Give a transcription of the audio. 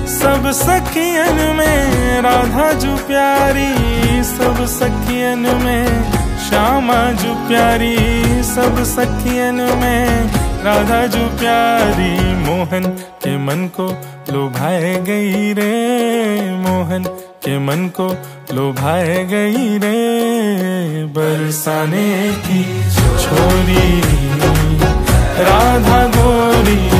सब सखियन में राधा जू प्यारी, सब सखियन में श्यामा जू प्यारी, सब सखियन में राधा जू प्यारी। मोहन के मन को लुभाए गई रे, मोहन के मन को लुभाए गई रे। बरसाने की छोरी राधा गोरी